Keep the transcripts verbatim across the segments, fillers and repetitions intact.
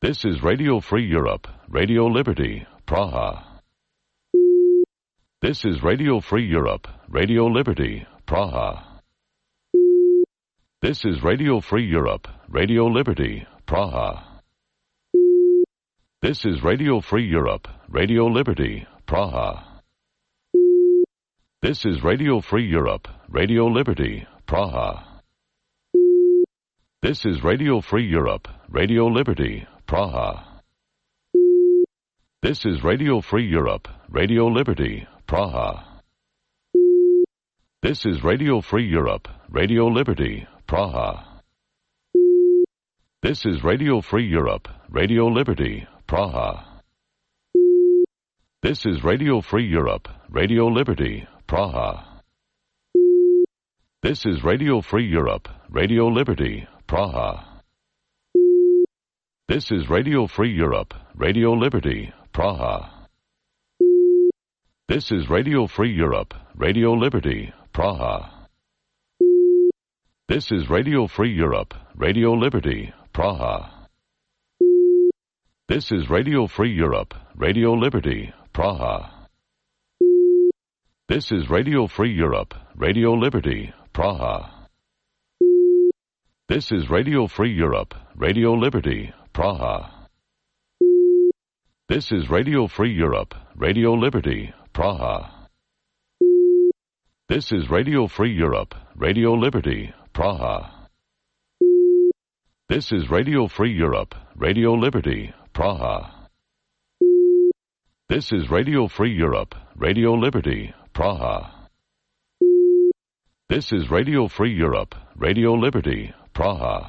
This is Radio Free Europe, Radio Liberty, Praha. This is Radio Free Europe, Radio Liberty, Praha. This is Radio Free Europe, Radio Liberty, Praha. This is Radio Free Europe, Radio Liberty, Praha. This is Radio Free Europe, Radio Liberty, Praha. This is Radio Free Europe, Radio Liberty, Praha. This is Radio Free Europe, Radio Liberty, Praha. This is Radio Free Europe, Radio Liberty, Praha. This is Radio Free Europe, Radio Liberty, Praha. This is Radio Free Europe, Radio Liberty, Praha. This is Radio Free Europe, Radio Liberty, Praha. This is Radio Free Europe, Radio Liberty, Praha. This is Radio Free Europe, Radio Liberty, Praha. This is Radio Free Europe, Radio Liberty, Praha. This is Radio Free Europe, Radio Liberty, Praha. This is Radio Free Europe, Radio Liberty, Praha. This is Radio Free Europe, Radio Liberty, Praha. This is Radio Free Europe, Radio Liberty, Praha. This is Radio Free Europe, Radio Liberty, Praha. This is Radio Free Europe, Radio Liberty, Praha. This is Radio Free Europe, Radio Liberty, Praha. This is Radio Free Europe, Radio Liberty, Praha.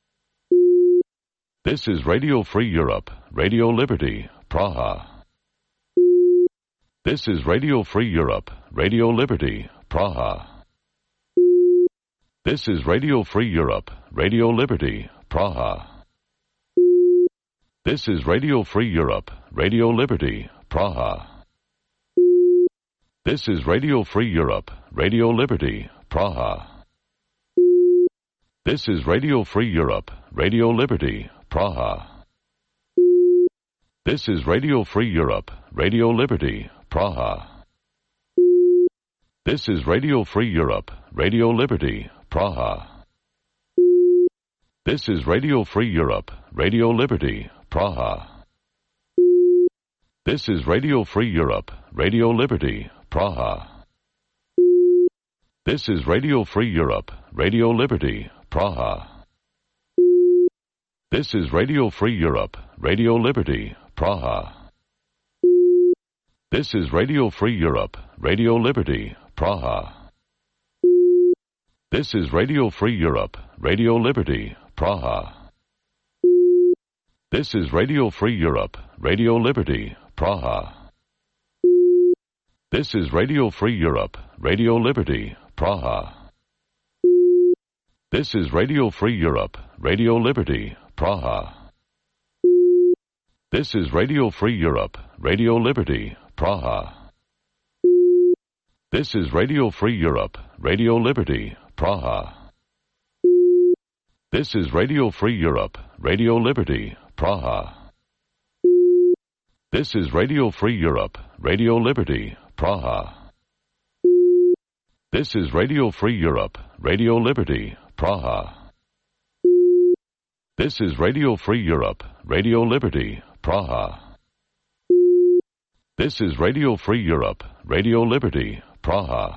This is Radio Free Europe, Radio Liberty, Praha. This is Radio Free Europe, Radio Liberty, Praha. This is Radio Free Europe, Radio Liberty, Praha. This is Radio Free Europe, Radio Liberty, Praha. This is Radio Free Europe, Radio Liberty, Praha. This is Radio Free Europe, Radio Liberty, Praha. This is Radio Free Europe, Radio Liberty, Praha. This is Radio Free Europe, Radio Liberty, Praha. This is Radio Free Europe, Radio Liberty, Praha. This is Radio Free Europe, Radio Liberty, Praha. This is Radio Free Europe, Radio Liberty, Praha. This is Radio Free Europe, Radio Liberty, Praha. This is Radio Free Europe, Radio Liberty, Praha. This is Radio Free Europe, Radio Liberty, Praha. This is Radio Free Europe, Radio Liberty, Praha. This is Radio Free Europe, Radio Liberty, Praha. This is Radio Free Europe, Radio Liberty, Praha. This is Radio Free Europe, Radio Liberty, Praha. This is Radio Free Europe, Radio Liberty, Praha. This is Radio Free Europe, Radio Liberty, Praha. This is Radio Free Europe, Radio Liberty, Praha. This is Radio Free Europe, Radio Liberty, Praha. This is Radio Free Europe, Radio Liberty, Praha. This is Radio Free Europe, Radio Liberty, Praha.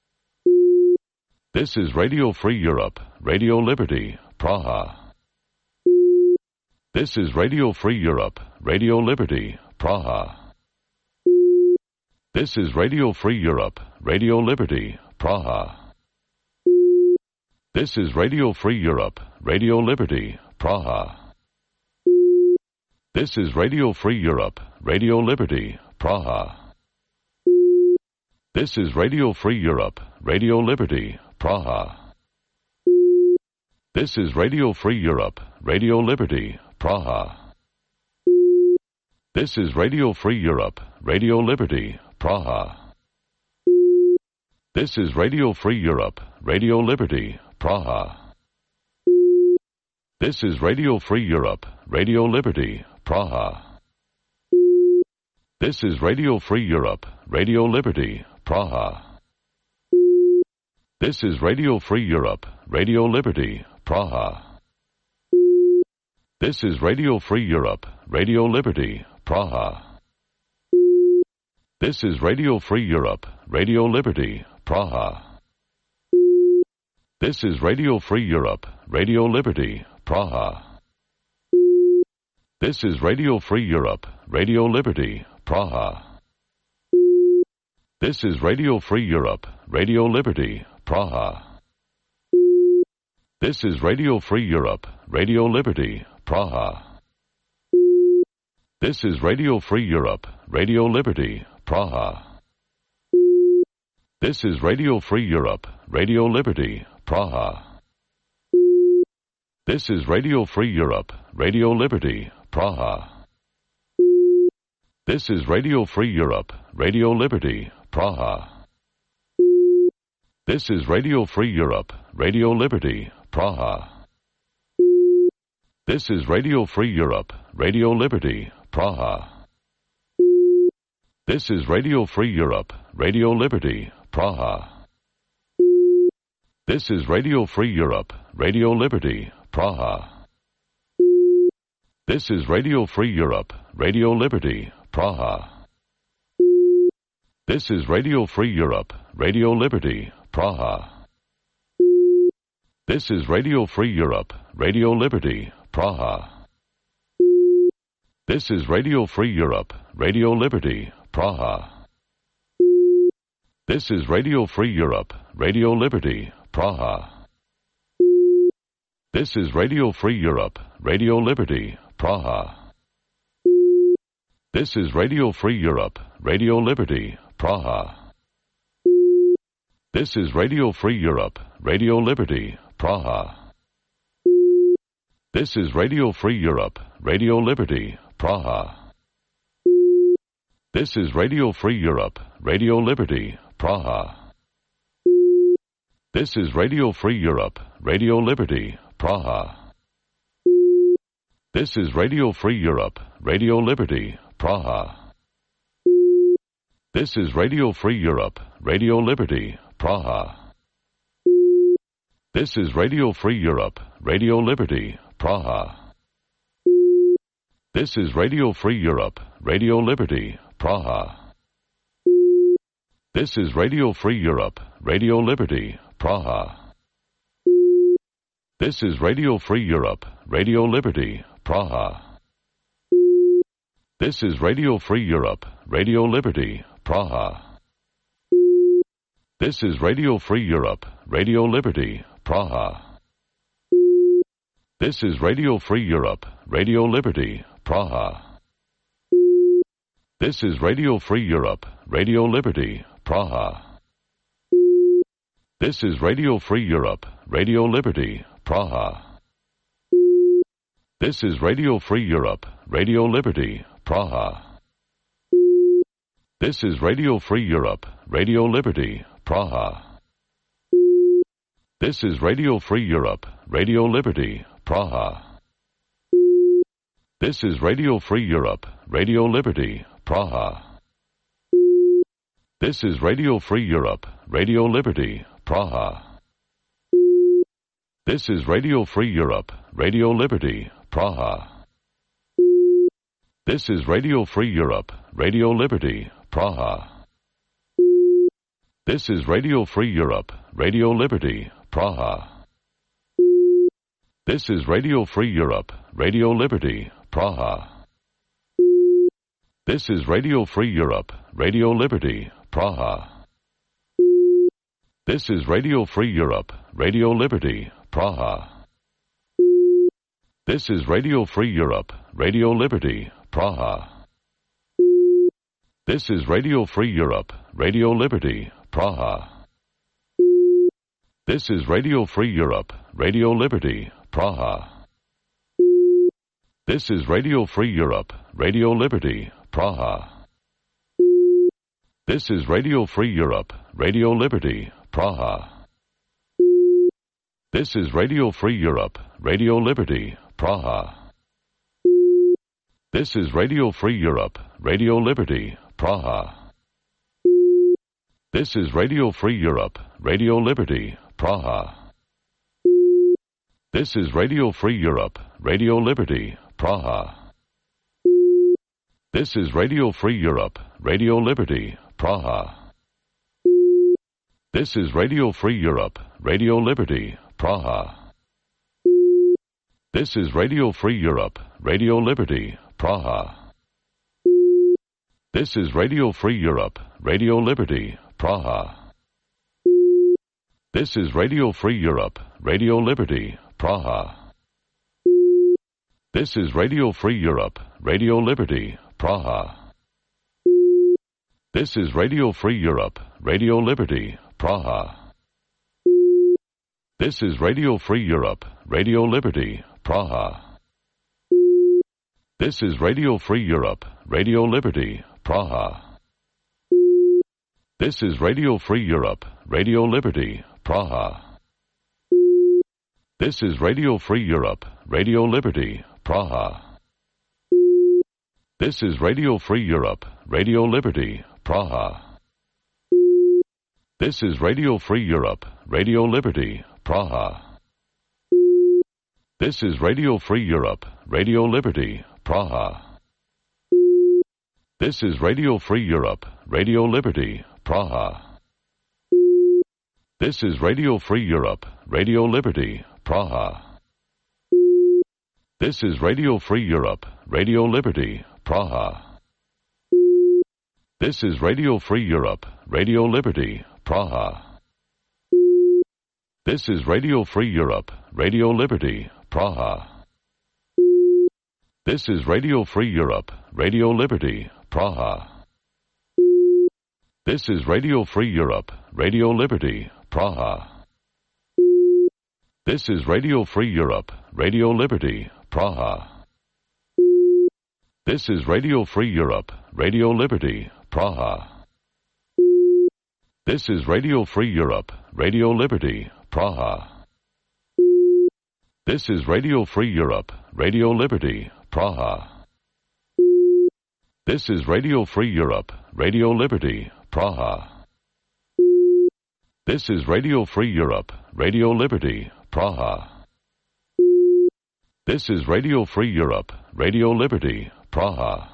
This is Radio Free Europe, Radio Liberty, Praha. This is Radio Free Europe, Radio Liberty, Praha. This is Radio Free Europe, Radio Liberty, Praha. This is Radio Free Europe, Radio Liberty, Praha. This is Radio Free Europe, Radio Liberty, Praha. This is Radio Free Europe, Radio Liberty, Praha. This is Radio Free Europe, Radio Liberty, Praha. This is Radio Free Europe, Radio Liberty, Praha. This is Radio Free Europe, Radio Liberty, Praha. This is Radio Free Europe, Radio Liberty, Praha. This is Radio Free Europe, Radio Liberty, Praha. This is Radio Free Europe, Radio Liberty, Praha. This is Radio Free Europe, Radio Liberty, Praha. This is Radio Free Europe, Radio Liberty, Praha. This is Radio Free Europe, Radio Liberty, Praha. This is Radio Free Europe, Radio Liberty, Praha. This is Radio Free Europe, Radio Liberty, Praha. This is Radio Free Europe, Radio Liberty, Praha. This is Radio Free Europe, Radio Liberty, Praha. This is Radio Free Europe, Radio Liberty, Praha. This is Radio Free Europe, Radio Liberty, Praha. This is Radio Free Europe, Radio Liberty, Praha. This is Radio Free Europe, Radio Liberty, Praha. This is Radio Free Europe, Radio Liberty, Praha. This is Radio Free Europe, Radio Liberty, Praha. This is Radio Free Europe, Radio Liberty, Praha. This is Radio Free Europe, Radio Liberty, Praha. This is Radio Free Europe, Radio Liberty, Praha. This is Radio Free Europe, Radio Liberty, Praha. This is Radio Free Europe, Radio Liberty, Praha. This is Radio Free Europe, Radio Liberty, Praha. This is Radio Free Europe, Radio Liberty, Praha. This is Radio Free Europe, Radio Liberty, Praha. This is Radio Free Europe, Radio Liberty, Praha. This is Radio Free Europe, Radio Liberty, Praha. This is Radio Free Europe, Radio Liberty, Praha. This is Radio Free Europe, Radio Liberty, Praha. This is Radio Free Europe, Radio Liberty, Praha. This is Radio Free Europe, Radio Liberty, Praha. This is Radio Free Europe, Radio Liberty, Praha. This is Radio Free Europe, Radio Liberty, Praha. This is Radio Free Europe, Radio Liberty, Praha. This is Radio Free Europe, Radio Liberty, Praha. This is Radio Free Europe, Radio Liberty, Praha. This is Radio Free Europe, Radio Liberty, Praha. This is Radio Free Europe, Radio Liberty, Praha. This is Radio Free Europe, Radio Liberty, Praha. This is Radio Free Europe, Radio Liberty, Praha. This is Radio Free Europe, Radio Liberty, Praha. This is Radio Free Europe, Radio Liberty, Praha. This is Radio Free Europe, Radio Liberty, Praha. This is Radio Free Europe, Radio Liberty, Praha. This is Radio Free Europe, Radio Liberty, Praha. This is Radio Free Europe, Radio Liberty, Praha. This is Radio Free Europe, Radio Liberty, Praha. This is Radio Free Europe, Radio Liberty, Praha. This is Radio Free Europe, Radio Liberty, Praha. This is Radio Free Europe, Radio Liberty, Praha. This is Radio Free Europe, Radio Liberty, Praha. This is Radio Free Europe, Radio Liberty, Praha. This is Radio Free Europe, Radio Liberty, Praha. This is Radio Free Europe, Radio Liberty, Praha. This is Radio Free Europe, Radio Liberty, Praha. This is Radio Free Europe, Radio Liberty, Praha. This is Radio Free Europe, Radio Liberty, Praha. This is Radio Free Europe, Radio Liberty, Praha. This is Radio Free Europe, Radio Liberty, Praha. This is Radio Free Europe, Radio Liberty, Praha. This is Radio Free Europe, Radio Liberty, Praha. This is Radio Free Europe, Radio Liberty, Praha. This is Radio Free Europe, Radio Liberty, Praha. This is Radio Free Europe, Radio Liberty, Praha. This is Radio Free Europe, Radio Liberty, Praha. This is Radio Free Europe, Radio Liberty, Praha. This is Radio Free Europe, Radio Liberty, Praha. This is Radio Free Europe, Radio Liberty, Praha. This is Radio Free Europe, Radio Liberty, Praha. This is Radio Free Europe, Radio Liberty, Praha. This is Radio Free Europe, Radio Liberty, Praha. This is Radio Free Europe, Radio Liberty, Praha. This is Radio Free Europe, Radio Liberty, Praha. This is Radio Free Europe, Radio Liberty, Praha. This is Radio Free Europe, Radio Liberty, Praha. This is Radio Free Europe, Radio Liberty, Praha. This is Radio Free Europe, Radio Liberty, Praha. This is Radio Free Europe, Radio Liberty, Praha. This is Radio Free Europe, Radio Liberty, Praha. This is Radio Free Europe, Radio Liberty, Praha. This is Radio Free Europe, Radio Liberty, Praha. This is Radio Free Europe, Radio Liberty, Praha. This is Radio Free Europe, Radio Liberty, Praha. This is Radio Free Europe, Radio Liberty, Praha. This is Radio Free Europe, Radio Liberty, Praha. This is Radio Free Europe, Radio Liberty, Praha. This is Radio Free Europe, Radio Liberty, Praha. This is Radio Free Europe, Radio Liberty, Praha.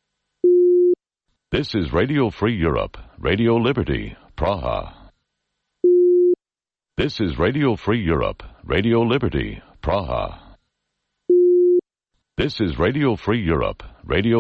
This is Radio Free Europe, Radio Liberty, Praha. This is Radio Free Europe, Radio Liberty, Praha. This is Radio Free Europe, Radio